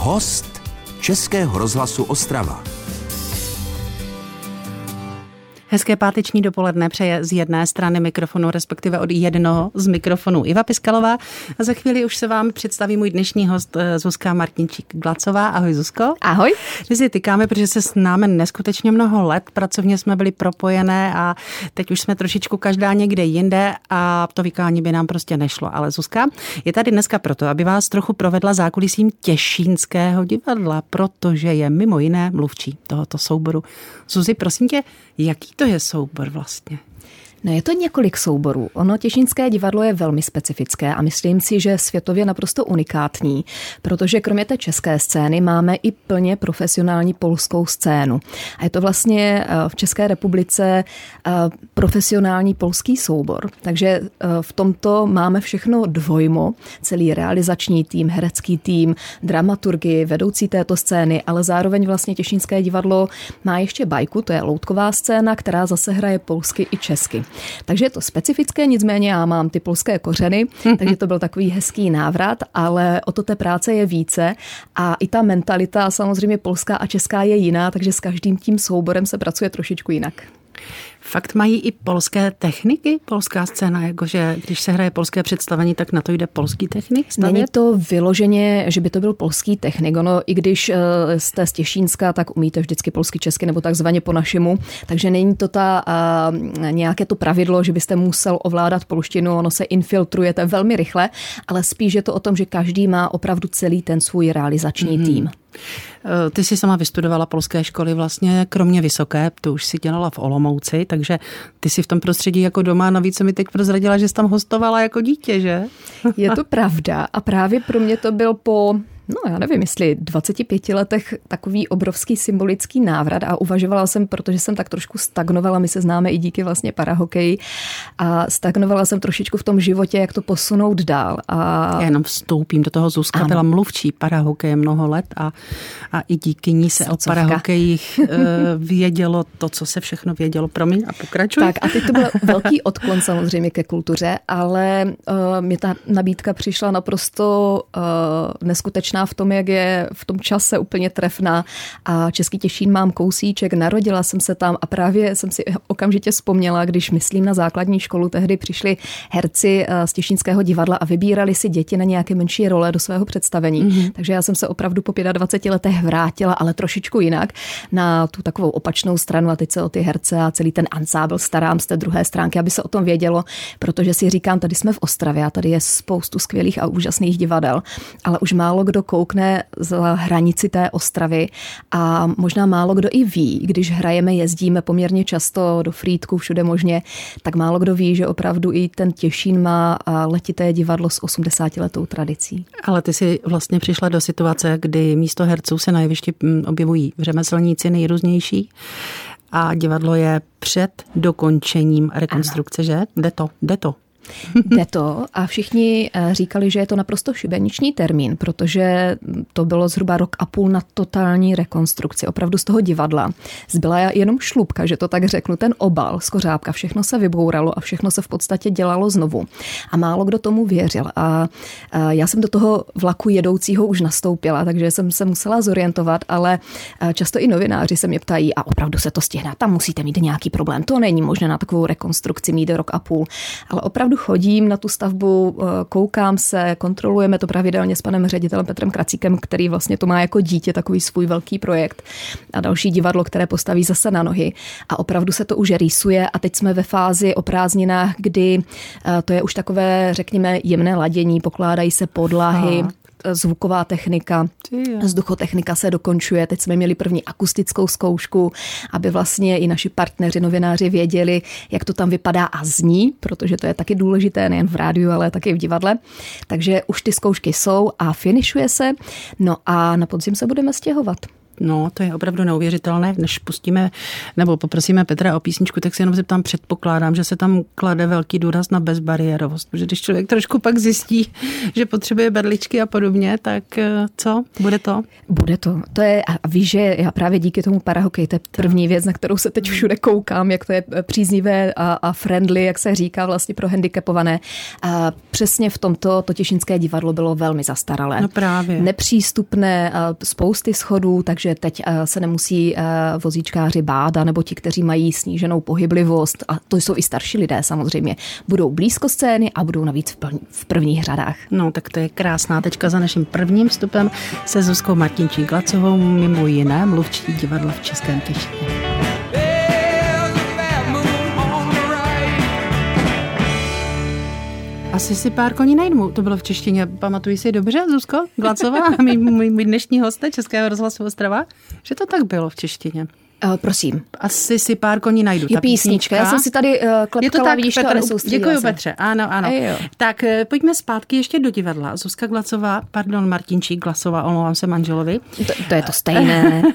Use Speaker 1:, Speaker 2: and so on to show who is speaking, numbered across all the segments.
Speaker 1: Host Českého rozhlasu Ostrava.
Speaker 2: Hezké páteční dopoledne přeje z jedné strany mikrofonu, respektive od jednoho z mikrofonů Iva Piskalová. A za chvíli už se vám představí můj dnešní host Zuzka Martinčík-Glacová. Ahoj, Zuzko.
Speaker 3: Ahoj.
Speaker 2: My si tykáme, protože se známe neskutečně mnoho let. Pracovně jsme byli propojené a teď už jsme trošičku každá někde jinde a to vykání by nám prostě nešlo. Ale Zuzka je tady dneska proto, aby vás trochu provedla zákulisím Těšínského divadla, protože je mimo jiné mluvčí tohoto souboru. Zuzi, prosím tě, jaký to je soubor vlastně?
Speaker 3: No, je to několik souborů. Ono Těšínské divadlo je velmi specifické a myslím si, že světově naprosto unikátní, protože kromě té české scény máme i plně profesionální polskou scénu. A je to vlastně v České republice profesionální polský soubor. Takže v tomto máme všechno dvojmo, celý realizační tým, herecký tým, dramaturgy, vedoucí této scény, ale zároveň vlastně Těšínské divadlo má ještě bajku, to je loutková scéna, která zase hraje polsky i česky. Takže je to specifické, nicméně já mám ty polské kořeny, takže to byl takový hezký návrat, ale o to té práce je více a i ta mentalita samozřejmě polská a česká je jiná, takže s každým tím souborem se pracuje trošičku jinak.
Speaker 2: Fakt mají i polské techniky, polská scéna, jakože když se hraje polské představení, tak na to jde polský technik stavět?
Speaker 3: Není to vyloženě, že by to byl polský technik. Ono, i když jste z Těšínska, tak umíte vždycky polsky, česky nebo takzvaně po našemu. Takže není to nějaké to pravidlo, že byste musel ovládat polštinu, ono se infiltrujete velmi rychle, ale spíš je to o tom, že každý má opravdu celý ten svůj realizační tým.
Speaker 2: Ty jsi sama vystudovala polské školy vlastně, kromě vysoké, to už si dělala v Olomouci, takže ty jsi v tom prostředí jako doma, navíc mi teď prozradila, že jsi tam hostovala jako dítě, že?
Speaker 3: Je to pravda a právě pro mě to byl já nevím, jestli 25 letech takový obrovský symbolický návrat a uvažovala jsem, protože jsem tak trošku stagnovala, my se známe i díky vlastně parahokeji a stagnovala jsem trošičku v tom životě, jak to posunout dál.
Speaker 2: Já jenom vstoupím do toho, Zuzka byla mluvčí parahokeje mnoho let a i díky ní se o parahokejích vědělo to, co se všechno vědělo. Promiň a pokračuj.
Speaker 3: Tak a teď to byl velký odklon samozřejmě ke kultuře, ale mě ta nabídka přišla naprosto neskutečná v tom, jak je v tom čase úplně trefná a Český Těšín mám kousíček, narodila jsem se tam a právě jsem si okamžitě vzpomněla, když myslím na základní školu, tehdy přišli herci z Těšínského divadla a vybírali si děti na nějaké menší role do svého představení. Takže já jsem se opravdu po 25 letech vrátila, ale trošičku jinak na tu takovou opačnou stranu a teď se o ty herce a celý ten ansábl starám z té druhé stránky, aby se o tom vědělo, protože si říkám, tady jsme v Ostravě a tady je spoustu skvělých a úžasných divadel, ale už málo kdo koukne za hranici té Ostravy a možná málo kdo i ví, když hrajeme, jezdíme poměrně často do Frýdku, všude možně, tak málo kdo ví, že opravdu i ten Těšín má letité divadlo s 80letou tradicí.
Speaker 2: Ale ty si vlastně přišla do situace, kdy místo herců se na jevišti objevují řemeslníci nejrůznější a divadlo je před dokončením rekonstrukce, že? Jde to.
Speaker 3: Jde to a všichni říkali, že je to naprosto šibeniční termín, protože to bylo zhruba 1,5 roku na totální rekonstrukci. Opravdu z toho divadla zbyla jenom šlupka, že to tak řeknu, ten obal, skořápka, všechno se vybouralo a všechno se v podstatě dělalo znovu. A málo kdo tomu věřil. A já jsem do toho vlaku jedoucího už nastoupila, takže jsem se musela zorientovat, ale často i novináři se mě ptají, a opravdu se to stihne, tam musíte mít nějaký problém. To není možné na takovou rekonstrukci mít 1,5 roku. Ale opravdu chodím na tu stavbu, koukám se, kontrolujeme to pravidelně s panem ředitelem Petrem Kracíkem, který vlastně to má jako dítě, takový svůj velký projekt a další divadlo, které postaví zase na nohy. A opravdu se to už rýsuje a teď jsme ve fázi o prázdninách, kdy to je už takové, řekněme, jemné ladění, pokládají se podlahy, zvuková technika, vzduchotechnika se dokončuje. Teď jsme měli první akustickou zkoušku, aby vlastně i naši partneři, novináři věděli, jak to tam vypadá a zní, protože to je taky důležité nejen v rádiu, ale taky v divadle. Takže už ty zkoušky jsou a finišuje se. No a na podzim se budeme stěhovat.
Speaker 2: No, to je opravdu neuvěřitelné. Než pustíme nebo poprosíme Petra o písničku, tak si jenom zeptám, předpokládám, že se tam klade velký důraz na bezbariérovost. Protože když člověk trošku pak zjistí, že potřebuje berličky a podobně, tak co? Bude to?
Speaker 3: Bude to. To je, a víš, že já právě díky tomu parahokeji, to je první věc, na kterou se teď všude koukám, jak to je příznivé a friendly, jak se říká vlastně pro handicapované. A přesně v tomto to Těšínské divadlo bylo velmi zastaralé.
Speaker 2: No právě.
Speaker 3: Nepřístupné, spousty schodů, takže teď se nemusí vozíčkáři bát, nebo ti, kteří mají sníženou pohyblivost, a to jsou i starší lidé samozřejmě, budou blízko scény a budou navíc v prvních řadách.
Speaker 2: No, tak to je krásná tečka za naším prvním vstupem se Zuzkou Martinčík-Glacovou, mimo jiné mluvčí divadla v Českém Těšíně. Asi si pár koní najdmu. To bylo v češtině. Pamatuji si dobře, Zuzko Glacová, můj dnešní hoste Českého rozhlasu Ostrava, že to tak bylo v češtině.
Speaker 3: Prosím.
Speaker 2: Asi si pár koní najdu.
Speaker 3: Je písnička. Já jsem si tady klepkala, vidíš to, a nesoustředila
Speaker 2: Děkuji,
Speaker 3: se.
Speaker 2: Petře. Ano. Tak pojďme zpátky ještě do divadla. Zuzka Glacová, Martinčík-Glacová, omlouvám se manželovi.
Speaker 3: To je to stejné.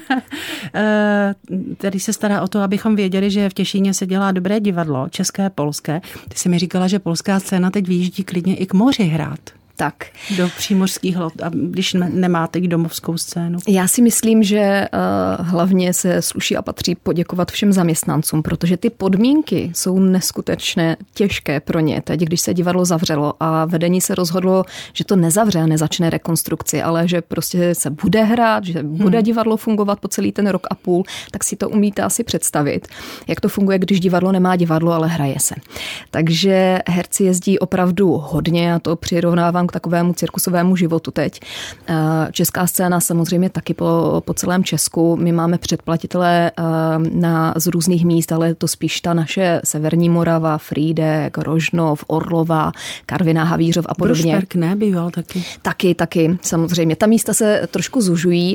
Speaker 2: Tady se stará o to, abychom věděli, že v Těšíně se dělá dobré divadlo, české, polské. Ty jsi mi říkala, že polská scéna teď vyjíždí klidně i k moři hrát.
Speaker 3: Tak.
Speaker 2: Do přímořských hlad, když nemáte domovskou scénu.
Speaker 3: Já si myslím, že hlavně se sluší a patří poděkovat všem zaměstnancům, protože ty podmínky jsou neskutečně těžké pro ně. Teď, když se divadlo zavřelo a vedení se rozhodlo, že to nezavře a nezačne rekonstrukci, ale že prostě se bude hrát, že bude divadlo fungovat po celý ten rok a půl, tak si to umíte asi představit, jak to funguje, když divadlo nemá divadlo, ale hraje se. Takže herci jezdí opravdu hodně a to přirovnávám k takovému cirkusovému životu teď. Česká scéna samozřejmě taky po celém Česku. My máme předplatitele z různých míst, ale je to spíš ta naše severní Morava, Frýdek, Rožnov, Orlova, Karviná, Havířov a podobně.
Speaker 2: Brušperk nebýval taky.
Speaker 3: Taky, samozřejmě. Ta místa se trošku zužují,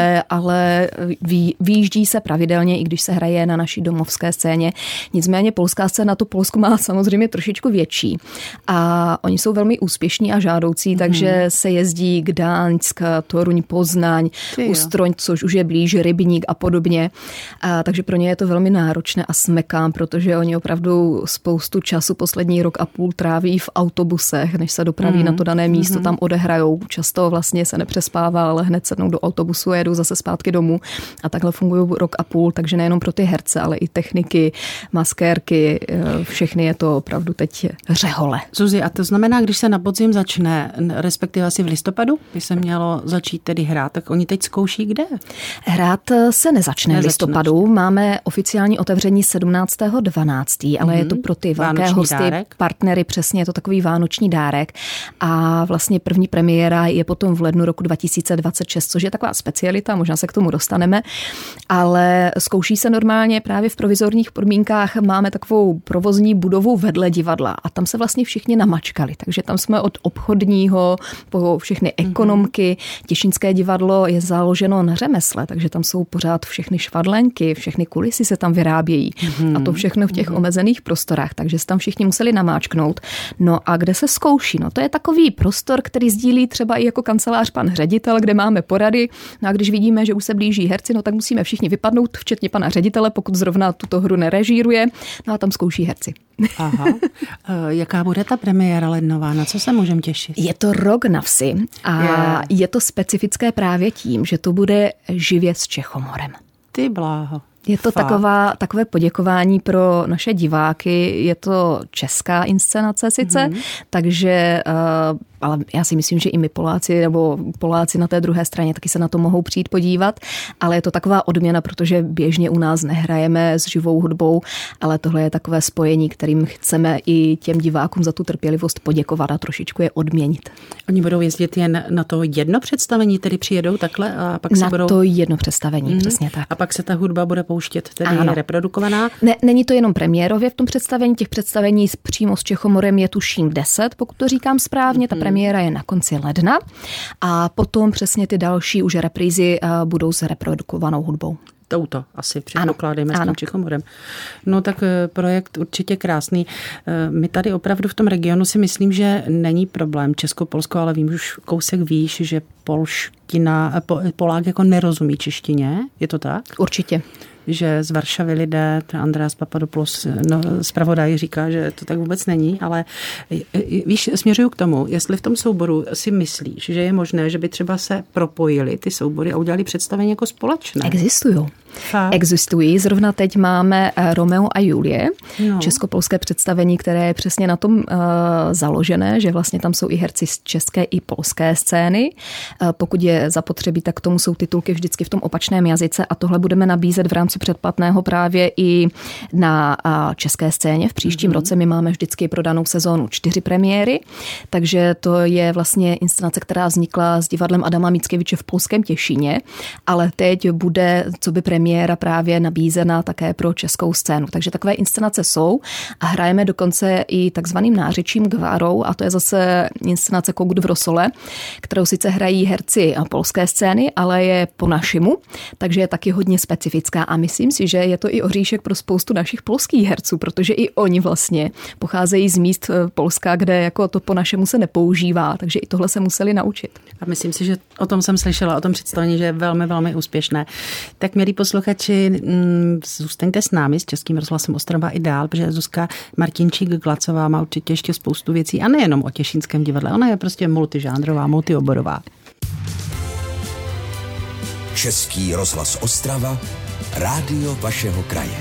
Speaker 3: ale vyjíždí se pravidelně, i když se hraje na naší domovské scéně. Nicméně polská scéna, to Polsko má samozřejmě trošičku větší. A oni jsou velmi úspěšní a žádoucí, takže se jezdí Gdaňsk, Toruň, Poznaň, Ustroň, což už je blíž, Rybník a podobně. Takže pro ně je to velmi náročné a smekám, protože oni opravdu spoustu času poslední rok a půl tráví v autobusech, než se dopraví na to dané místo, tam odehrajou. Často vlastně se nepřespává, ale hned sednou do autobusu a jedou zase zpátky domů. A takhle fungují rok a půl, takže nejenom pro ty herce, ale i techniky, maskérky, všechny je to opravdu teď řehole.
Speaker 2: Zuzi, a to znamená, když se na podzim začne, respektive asi v listopadu, by se mělo začít tedy hrát, tak oni teď zkouší kde?
Speaker 3: Hrát se nezačne v listopadu. Máme oficiální otevření 17.12., ale je to pro ty velké hosty, dárek. Partnery, přesně, je to takový vánoční dárek. A vlastně první premiéra je potom v lednu roku 2026, což je taková specialita, možná se k tomu dostaneme, ale zkouší se normálně právě v provizorních podmínkách. Máme takovou provozní budovu vedle divadla a tam se vlastně všichni namačkali, takže tam jsme od obchodního po všechny ekonomky. Těšínské divadlo je založeno na řemesle, takže tam jsou pořád všechny švadlenky, všechny kulisy se tam vyrábějí a to všechno v těch omezených prostorách, takže se tam všichni museli namáčknout. No a kde se zkouší? No to je takový prostor, který sdílí třeba i jako kancelář pan ředitel, kde máme porady. No a když vidíme, že už se blíží herci, no tak musíme všichni vypadnout, včetně pana ředitele, pokud zrovna tuto hru nerežíruje. No a tam zkouší herci.
Speaker 2: Aha. Jaká bude ta premiéra lednová? Na co se můžeme těšit?
Speaker 3: Je to Rok na vsi a je to specifické právě tím, že to bude živě s Čechomorem.
Speaker 2: Ty bláho.
Speaker 3: Je to takové poděkování pro naše diváky. Je to česká inscenace sice, takže ale já si myslím, že i my Poláci na té druhé straně taky se na to mohou přijít podívat, ale je to taková odměna, protože běžně u nás nehrajeme s živou hudbou, ale tohle je takové spojení, kterým chceme i těm divákům za tu trpělivost poděkovat a trošičku je odměnit.
Speaker 2: Oni budou jezdit jen na to jedno představení, tedy přijedou takhle a pak se budou...
Speaker 3: Na to jedno představení, přesně tak.
Speaker 2: A pak se ta hudba bude pouštět, tedy je reprodukovaná.
Speaker 3: Ne, není to jenom premiérově v tom představení, těch představení přímo s Čechomorem je tuším 10, pokud to říkám správně, ta premiéra je na konci ledna a potom přesně ty další už reprízy budou s reprodukovanou hudbou.
Speaker 2: touto asi předpokládáme s tím Čichomorem. No tak projekt určitě krásný. My tady opravdu v tom regionu si myslím, že není problém Česko-Polsko, ale vím už kousek výš, že Polák jako nerozumí češtině. Je to tak?
Speaker 3: Určitě.
Speaker 2: Že z Varšavy lidé, Andreas Papadopoulos, zpravodaj říká, že to tak vůbec není, ale víš, směřuju k tomu, jestli v tom souboru si myslíš, že je možné, že by třeba se propojili ty soubory a udělali představení jako společné.
Speaker 3: Existují. Zrovna teď máme Romeo a Julie, českopolské představení, které je přesně na tom založené, že vlastně tam jsou i herci z české i polské scény. Pokud je zapotřebí, tak k tomu jsou titulky vždycky v tom opačném jazyce a tohle budeme nabízet v rámci předplatného právě i na české scéně. V příštím roce my máme vždycky pro danou sezónu 4 premiéry, takže to je vlastně inscenace, která vznikla s divadlem Adama Mickiewicze v polském Těšíně, ale teď bude coby premiéra právě nabízena také pro českou scénu. Takže takové inscenace jsou a hrajeme dokonce i takzvaným nářečím gvarou a to je zase inscenace Kogut v Rosole, kterou sice hrají herci polské scény, ale je po našimu, takže je taky hodně specifická a myslím si, že je to i oříšek pro spoustu našich polských herců, protože i oni vlastně pocházejí z míst Polska, kde jako to po našemu se nepoužívá, takže i tohle se museli naučit.
Speaker 2: A myslím si, že o tom jsem slyšela, o tom představení, že je velmi, velmi úspěšné. Tak milí posluchači, zůstaňte s námi, s Českým rozhlasem Ostrava i dál, protože Zuzka Martinčík-Glacová má určitě ještě spoustu věcí a nejenom o Těšínském divadle, ona je prostě multižánrová, multioborová.
Speaker 1: Český rozhlas Ostrava, rádio vašeho kraje.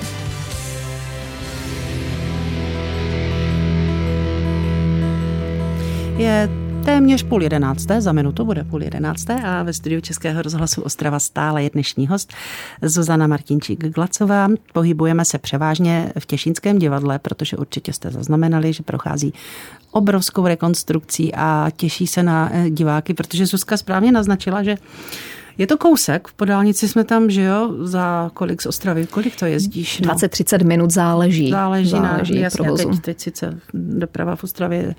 Speaker 2: Je téměř 10:30, za minutu bude 10:30 a ve studiu Českého rozhlasu Ostrava stále je dnešní host Zuzana Martinčík-Glacová. Pohybujeme se převážně v Těšínském divadle, protože určitě jste zaznamenali, že prochází obrovskou rekonstrukcí a těší se na diváky, protože Zuzka správně naznačila, že je to kousek, po dálnici jsme tam, že jo, za kolik z Ostravy, kolik to jezdíš?
Speaker 3: 20-30 minut záleží
Speaker 2: na provozu. Teď sice doprava v Ostravě je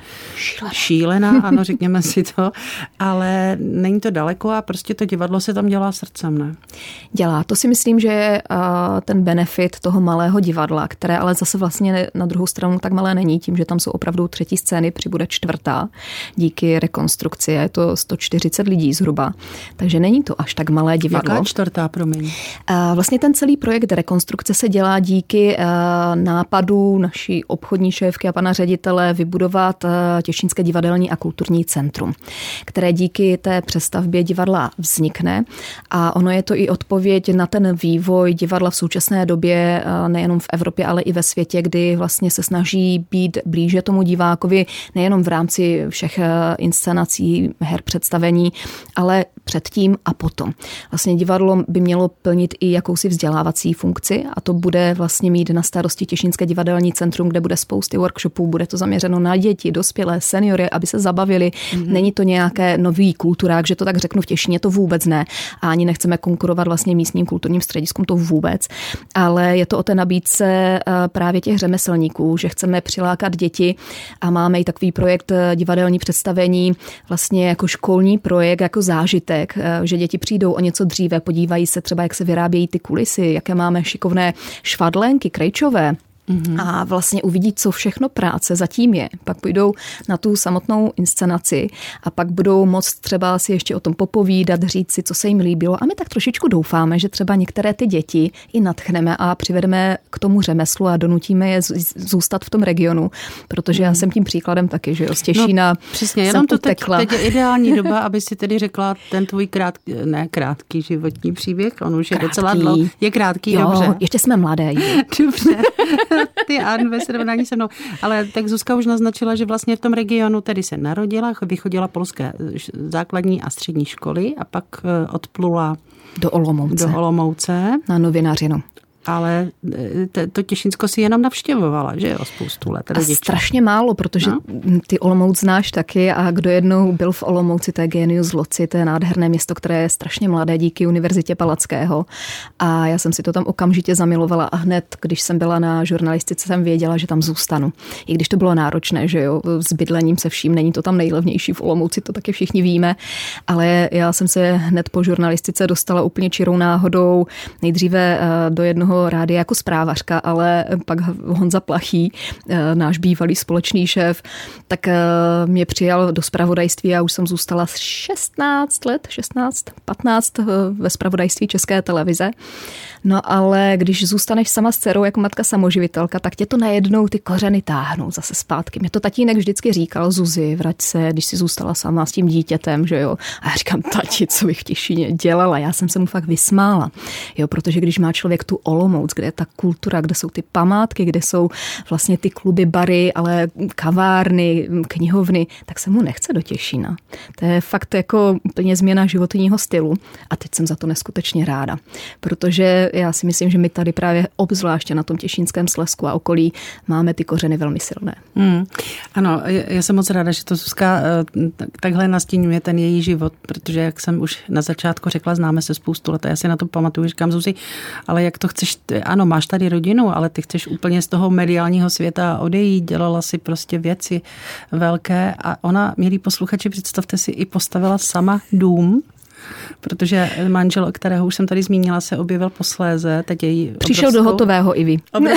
Speaker 2: šílená, ano, řekněme si to, ale není to daleko a prostě to divadlo se tam dělá srdcem, ne?
Speaker 3: Dělá, to si myslím, že je ten benefit toho malého divadla, které ale zase vlastně na druhou stranu tak malé není, tím, že tam jsou opravdu 3. scény, přibude 4. díky rekonstrukci, je to 140 lidí zhruba, takže není to až tak malé divadlo.
Speaker 2: Jaká 4. promiň?
Speaker 3: Vlastně ten celý projekt rekonstrukce se dělá díky nápadu naší obchodní šéfky a pana ředitele vybudovat Těšínské divadelní a kulturní centrum, které díky té přestavbě divadla vznikne a ono je to i odpověď na ten vývoj divadla v současné době nejenom v Evropě, ale i ve světě, kdy vlastně se snaží být blíže tomu divákovi nejenom v rámci všech inscenací, her, představení, ale předtím a potom. Vlastně divadlo by mělo plnit i jakousi vzdělávací funkci a to bude vlastně mít na starosti Těšínské divadelní centrum, kde bude spousty workshopů, bude to zaměřeno na děti, dospělé, seniory, aby se zabavili. Není to nějaké nový kulturák, že to tak řeknu v Těšíně, to vůbec ne. A ani nechceme konkurovat vlastně místním kulturním střediskům, to vůbec. Ale je to o té nabídce právě těch řemeslníků, že chceme přilákat děti a máme i takový projekt divadelní představení vlastně jako školní projekt, jako zážitek, že děti přijdou o něco dříve, podívají se třeba, jak se vyrábějí ty kulisy, jaké máme šikovné švadlenky, krejčové. A vlastně uvidí, co všechno práce zatím je. Pak půjdou na tu samotnou inscenaci a pak budou moct třeba si ještě o tom popovídat, říct si, co se jim líbilo. A my tak trošičku doufáme, že třeba některé ty děti i nadchneme a přivedeme k tomu řemeslu a donutíme je zůstat v tom regionu. Protože já jsem tím příkladem taky, že jo, z Těšína
Speaker 2: přesně, jenom to teď je ideální doba, aby si tedy řekla ten tvůj krátký životní příběh. On už je docela dlouhý. Je krátký,
Speaker 3: jo,
Speaker 2: dobře.
Speaker 3: Ještě jsme mladé.
Speaker 2: Dobře. Ty An ve srovnání se mnou. Ale tak Zuzka už naznačila, že vlastně v tom regionu tedy se narodila, vychodila polské základní a střední školy a pak odplula
Speaker 3: do Olomouce.
Speaker 2: Na
Speaker 3: novinařinu.
Speaker 2: Ale to Těšínsko si jenom navštěvovala, že jo, spoustu let.
Speaker 3: A strašně málo, protože ty Olomouc znáš taky a kdo jednou byl v Olomouci, to je Genius Loci, to je nádherné město, které je strašně mladé díky Univerzitě Palackého. A já jsem si to tam okamžitě zamilovala a hned, když jsem byla na žurnalistice, jsem věděla, že tam zůstanu. I když to bylo náročné, že jo, s bydlením se vším, není to tam nejlevnější v Olomouci, to taky všichni víme, ale já jsem se hned po žurnalistice dostala úplně čirou náhodou, nejdříve do jednoho rádia jako zprávařka, ale pak Honza Plachý, náš bývalý společný šéf, tak mě přijal do zpravodajství a už jsem zůstala 15 ve zpravodajství České televize. No ale když zůstaneš sama s dcerou jako matka samoživitelka, tak tě to najednou ty kořeny táhnou zase zpátky. Mě to tatínek vždycky říkal, Zuzi, vrať se, když jsi zůstala sama s tím dítětem, že jo. A já říkám, tati, co bych v Těšíně dělala? Já jsem se mu fakt vysmála. Jo, protože když má člověk tu Olomouc, kde je ta kultura, kde jsou ty památky, kde jsou vlastně ty kluby, bary, ale kavárny, knihovny, tak se mu nechce do Těšína. To je fakt jako úplně změna životního stylu a teď jsem za to neskutečně ráda, protože já si myslím, že my tady právě obzvláště na tom Těšínském Slezsku a okolí máme ty kořeny velmi silné.
Speaker 2: Ano, já jsem moc ráda, že to Zuzka takhle nastínuje ten její život, protože jak jsem už na začátku řekla, známe se spoustu let a já si na to pamatuju, říkám, Zuzi, ale jak to chceš, ano, máš tady rodinu, ale ty chceš úplně z toho mediálního světa odejít, dělala si prostě věci velké a ona, milí posluchači, představte si, i postavila sama dům, protože manžel, kterého už jsem tady zmínila, se objevil posléze. Teď
Speaker 3: přišel do hotového i vy.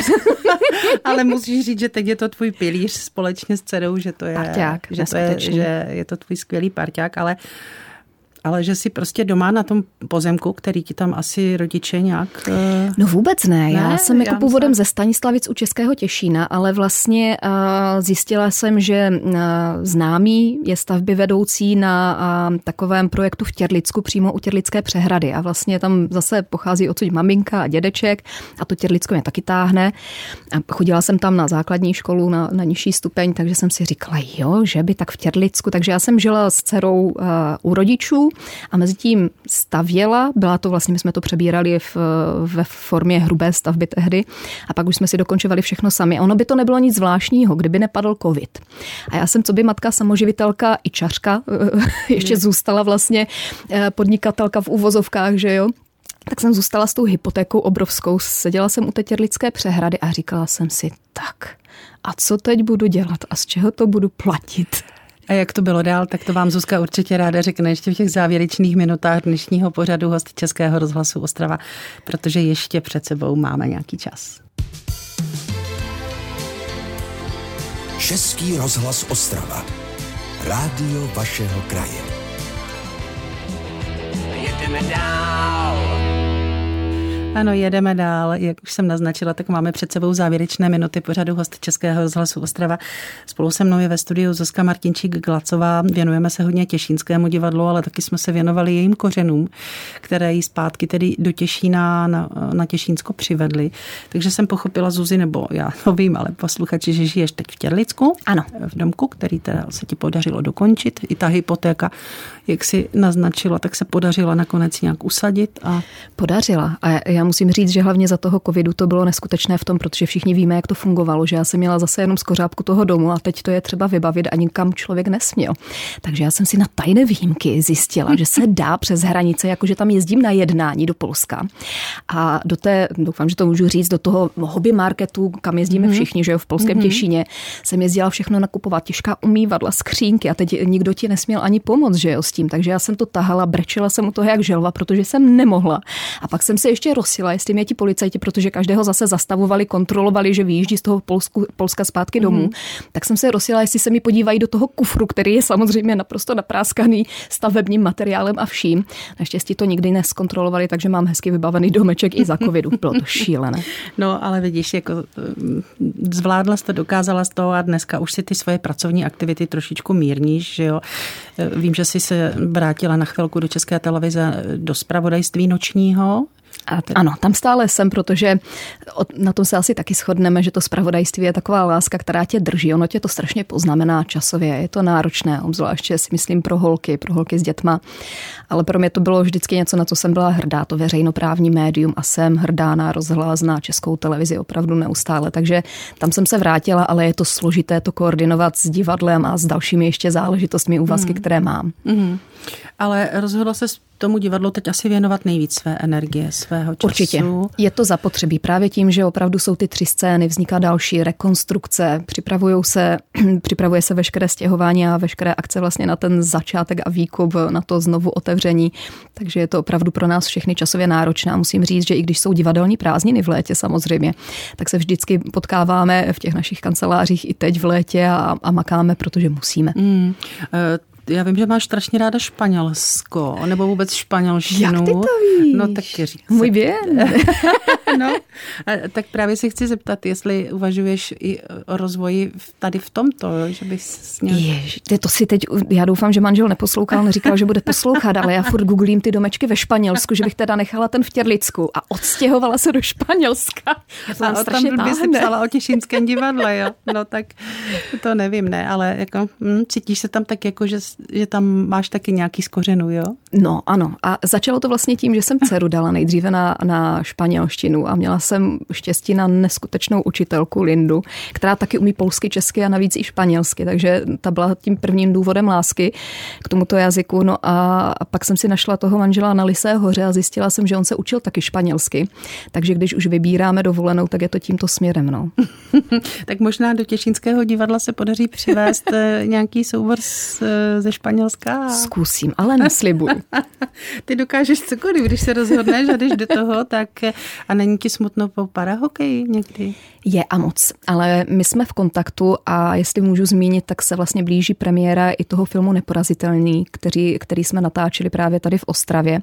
Speaker 2: Ale musíš říct, že teď je to tvůj pilíř společně s dcerou, že to je,
Speaker 3: parťák,
Speaker 2: že je to tvůj skvělý parťák, ale že jsi prostě doma na tom pozemku, který ti tam asi rodiče nějak...
Speaker 3: No vůbec ne. Já jsem jako původem ze Stanislavic u Českého Těšína, ale vlastně zjistila jsem, že známý je stavby vedoucí na takovém projektu v Těrlicku, přímo u Těrlické přehrady. A vlastně tam zase pochází odsud maminka a dědeček a to Těrlicko mě taky táhne. A chodila jsem tam na základní školu, na nižší stupeň, takže jsem si říkala, jo, že by tak v Těrlicku. Takže já jsem žila s dcerou u rodičů a mezi tím stavěla, byla to vlastně, my jsme to přebírali ve formě hrubé stavby tehdy a pak už jsme si dokončovali všechno sami. A ono by to nebylo nic zvláštního, kdyby nepadl covid. A já jsem co by matka samoživitelka i čařka, ještě zůstala vlastně podnikatelka v uvozovkách, že jo. Tak jsem zůstala s tou hypotékou obrovskou, seděla jsem u té Těrlické přehrady a říkala jsem si, tak a co teď budu dělat a z čeho to budu platit?
Speaker 2: A jak to bylo dál, tak to vám Zuzka určitě ráda řekne ještě v těch závěrečných minutách dnešního pořadu host Českého rozhlasu Ostrava, protože ještě před sebou máme nějaký čas.
Speaker 1: Český rozhlas Ostrava. Rádio vašeho kraje.
Speaker 2: Jedeme dál. Ano, jedeme dál. Jak už jsem naznačila, tak máme před sebou závěrečné minuty pořadu host Českého rozhlasu Ostrava. Spolu se mnou je ve studiu Zuzka Martinčík-Glacová. Věnujeme se hodně Těšínskému divadlu, ale taky jsme se věnovali jejím kořenům, které jí zpátky tedy do Těšína na Těšínsko přivedly. Takže jsem pochopila, Zuzi, nebo já to vím, ale posluchači, že žiješ teď v Těrlicku.
Speaker 3: Ano.
Speaker 2: V domku, který teda se ti podařilo dokončit. I ta hypotéka, jak si naznačila, tak se podařila nakonec nějak usadit.
Speaker 3: Podařila. A já musím říct, že hlavně za toho covidu to bylo neskutečné v tom, protože všichni víme, jak to fungovalo, že já jsem měla zase jenom skořápku toho domu a teď to je třeba vybavit a nikam člověk nesměl. Takže já jsem si na tajné výjimky zjistila, že se dá přes hranice, jakože tam jezdím na jednání do Polska. A doufám, že to můžu říct, do toho hobby marketu, kam jezdíme všichni, že jo, v polském Těšíně, jsem jezdila všechno nakupovat, těžká umývadla, skřínky a teď nikdo ti nesměl ani pomoct, že jo, s tím. Takže já jsem to tahala, brečela jsem u toho jak želva, protože jsem nemohla. A pak jsem se ještě rozsila, jestli mě ti policajti, protože každého zase zastavovali, kontrolovali, že vyjíždí z toho Polska zpátky domů. Tak jsem se rozsila, jestli se mi podívají do toho kufru, který je samozřejmě naprosto napráskaný stavebním materiálem a vším. Naštěstí to nikdy neskontrolovali, takže mám hezky vybavený domeček i za covidu. Bylo to šílené.
Speaker 2: No, ale vidíš, jako zvládla jsi to, dokázala jsi to a dneska už si ty svoje pracovní aktivity trošičku mírníš, že jo. Vím, že jsi se vrátila na chvilku do České televize do zpravodajství nočního.
Speaker 3: Ano, tam stále jsem, protože na tom se asi taky shodneme, že to zpravodajství je taková láska, která tě drží. Ono tě to strašně poznamená časově. Je to náročné, obzvláště si myslím pro holky s dětma. Ale pro mě to bylo vždycky něco, na co jsem byla hrdá, to veřejnoprávní médium, a jsem hrdá na rozhlas, na Českou televizi opravdu neustále. Takže tam jsem se vrátila, ale je to složité to koordinovat s divadlem a s dalšími ještě záležitostmi, úvazky, které mám.
Speaker 2: Ale rozhodla se tomu divadlu teď asi věnovat nejvíc své energie, svého času.
Speaker 3: Určitě. Je to zapotřebí právě tím, že opravdu jsou ty 3 scény, vzniká další rekonstrukce, připravuje se veškeré stěhování a veškeré akce vlastně na ten začátek a výkup, na to znovu otevření. Takže je to opravdu pro nás všechny časově náročné. A musím říct, že i když jsou divadelní prázdniny v létě samozřejmě, tak se vždycky potkáváme v těch našich kancelářích i teď v létě a makáme, protože musíme.
Speaker 2: Já vím, že máš strašně ráda Španělsko, nebo vůbec španělštinu.
Speaker 3: Jak ty to víš?
Speaker 2: No tak říct.
Speaker 3: Můj bien.
Speaker 2: No, tak právě se chci zeptat, jestli uvažuješ i o rozvoji tady v tomto, že bys měl...
Speaker 3: To si teď, já doufám, že manžel neposlouchal, neříkal, že bude poslouchat, ale já furt googlím ty domečky ve Španělsku, že bych teda nechala ten v Těrlicku a odstěhovala se do Španělska.
Speaker 2: A tam by si psala o Těšínském divadle, jo? No tak to nevím, ne, ale jako cítíš se tam tak jako, že tam máš taky nějaký z kořenů, jo?
Speaker 3: No ano, a začalo to vlastně tím, že jsem dceru dala nejdříve na španělštinu a měla jsem štěstí na neskutečnou učitelku Lindu, která taky umí polsky, česky a navíc i španělsky, takže ta byla tím prvním důvodem lásky k tomuto jazyku. No a pak jsem si našla toho manžela na Lysé hoře a zjistila jsem, že on se učil taky španělsky, takže když už vybíráme dovolenou, tak je to tímto směrem, no.
Speaker 2: Tak možná do Těšínského divadla se podaří přivést nějaký soubor ze Španělska.
Speaker 3: Zkusím, ale neslibuju.
Speaker 2: Ty dokážeš cokoliv, když se rozhodneš a jdeš do toho, tak a není ti smutno po parahokeji někdy?
Speaker 3: Je a moc, ale my jsme v kontaktu a jestli můžu zmínit, tak se vlastně blíží premiéra i toho filmu Neporazitelný, který jsme natáčeli právě tady v Ostravě.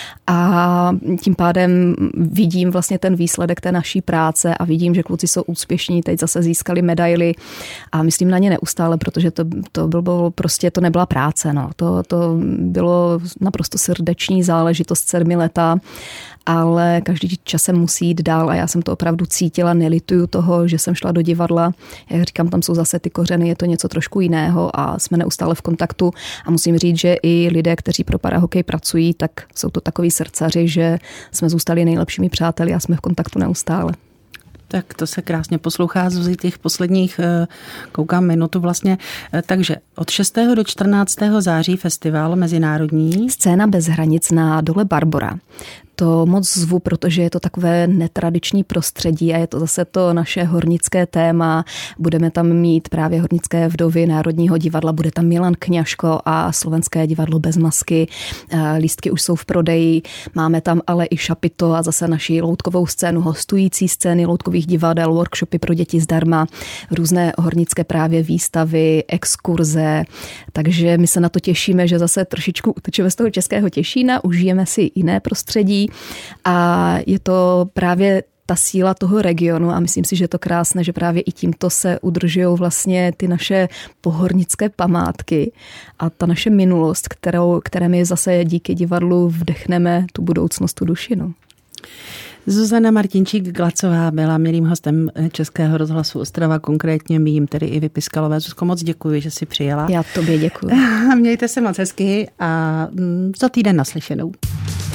Speaker 3: A tím pádem vidím vlastně ten výsledek té naší práce a vidím, že kluci jsou úspěšní, teď zase získali medaily a myslím na ně neustále, protože to bylo prostě, to nebyla práce, no. To bylo naprosto srdeční záležitost 7letá, ale každý časem musí jít dál a já jsem to opravdu cítila, nelituju toho, že jsem šla do divadla. Jak říkám, tam jsou zase ty kořeny, je to něco trošku jiného a jsme neustále v kontaktu a musím říct, že i lidé, kteří pro parahokej pracují, tak jsou to takový srdcaři, že jsme zůstali nejlepšími přáteli a jsme v kontaktu neustále.
Speaker 2: Tak to se krásně poslouchá z těch posledních, koukám, minutu vlastně. Takže od 6. do 14. září festival mezinárodní.
Speaker 3: Scéna bez hranic na Dole Barbora. To moc zvu, protože je to takové netradiční prostředí a je to zase to naše hornické téma. Budeme tam mít právě Hornické vdovy Národního divadla, bude tam Milan Kňažko a Slovenské divadlo bez masky. Lístky už jsou v prodeji, máme tam ale i šapito a zase naši loutkovou scénu, hostující scény loutkových divadel, workshopy pro děti zdarma, různé hornické právě výstavy, exkurze. Takže my se na to těšíme, že zase trošičku utečeme z toho českého Těšína, užijeme si jiné prostředí. A je to právě ta síla toho regionu a myslím si, že je to krásné, že právě i tímto se udržují vlastně ty naše pohornické památky a ta naše minulost, které my zase díky divadlu vdechneme tu budoucnost, tu duši. No.
Speaker 2: Zuzana Martinčík-Glacová byla milým hostem Českého rozhlasu Ostrava, konkrétně mým tedy i Vypiskalové. Zuzko, moc děkuji, že jsi přijela.
Speaker 3: Já tobě děkuji.
Speaker 2: Mějte se moc hezky a za týden naslyšenou.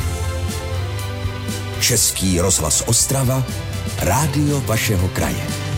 Speaker 1: Český rozhlas Ostrava, rádio vašeho kraje.